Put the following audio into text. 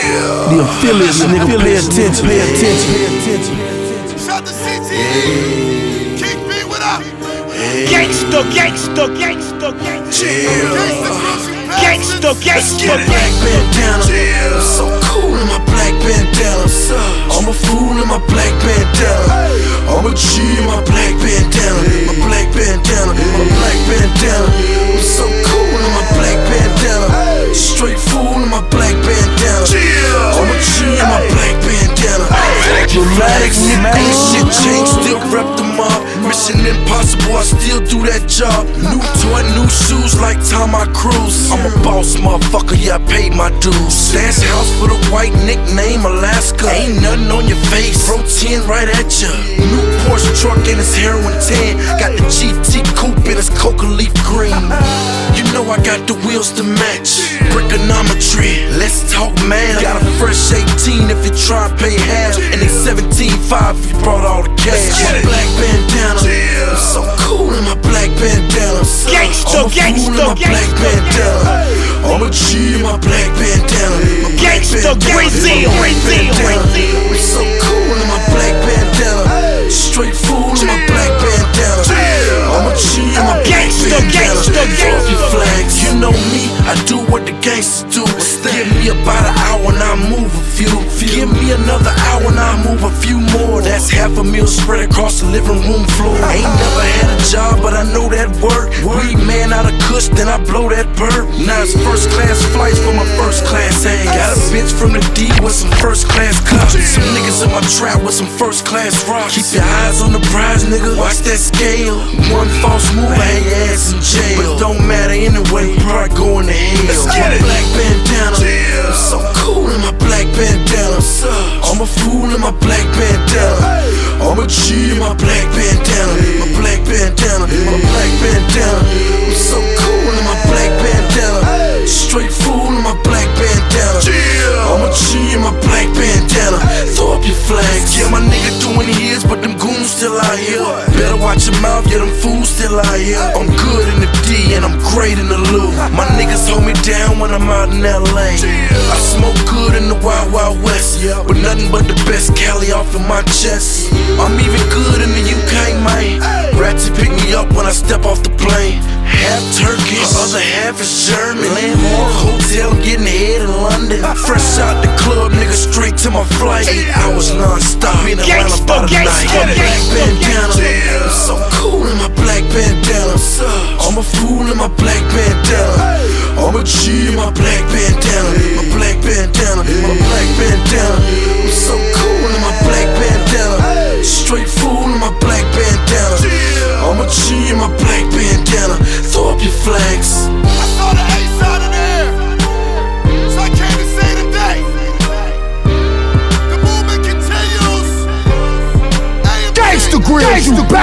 The affiliates, nigga, pay attention. Shout to CT. King B, what up? Gangsta, gangsta, gangsta, gangsta, gangsta. Black bandana, I'm so cool in my black bandana. I'm a fool in my black bandana. I'm a G in my black bandana. My black bandana, my black bandana. I'm so cool in my black bandana. Straight fool in my black bandana. I'm a G in my black bandana. Relax, ain't shit changed, still rep the mob. Mission impossible, I still do that job. New toy, new shoes like Tom Cruise. I'm a boss, motherfucker, yeah, I paid my dues. Stash house for the white, nickname Alaska. Ain't nothing on your face, Pro 10 right at ya. New Porsche truck and it's heroin 10. Got the GT coupe and it's coca leaf green. You know I got the wheels to match. Brickonometry, let's talk math. Got a fresh 18 if you try and pay half. And they 17.5 if you brought all the cash. My black bandana, I'm so cool in my black bandana. Gangsta, gangsta, gangsta. I'm a G in my black bandana. Gangsta, Brazil, I'm so cool in my black bandana. Straight fool in my black bandana. I'm a G in my black bandana. Fuck your flags, you know me, I do what the gangsters do. Give me about an hour and I move a few. Give me another hour and I move a few more. That's half a meal spread across the living room floor. Ain't never had a job, but I know that work. Weed man out of Kush, then I blow that bird. Now it's first class flights for my first class A. Got a bitch from the D with some first class cups. Some niggas in my trap with some first class rocks. Keep your eyes on the prize, nigga, watch that scale. One false move, I hang your ass in jail. But it don't matter anyway, probably going to hell. My black bandana, I'm so cool in my black bandana. I'm a fool in my black bandana. I'm a G in my black bandana. My black bandana, my black bandana. I'm so cool in my black bandana. Straight fool in my black bandana. I'm a G in my black bandana. Throw up your flags. Yeah, my nigga doing his, but them goons still out here. Better watch your mouth, yeah, them fools still out here. I'm good in the D and I'm great in the Lou. My niggas hold me down when I'm out in LA. I smoke good in the Wild Wild West, but nothing but the best Cali off of my chest. I'm even good in the UK, man. Ratchet pick me up when I step off the plane. Half Turkish, other half is German. Landmark hotel, getting head in London. Fresh out the club, nigga, straight to my flight. 8 hours non-stop, in Atlanta by the night. My black bandana, I'm so cool in my black bandana. I'm a fool in my black bandana. I'm a G in my black bandana. My black bandana, my black bandana. I'm so cool in my black bandana. Straight fool in my black bandana. I'm a G in my black bandana. Throw up your flags. I saw the ace out of there, so I came to say today, the movement continues. Gangsta Grills,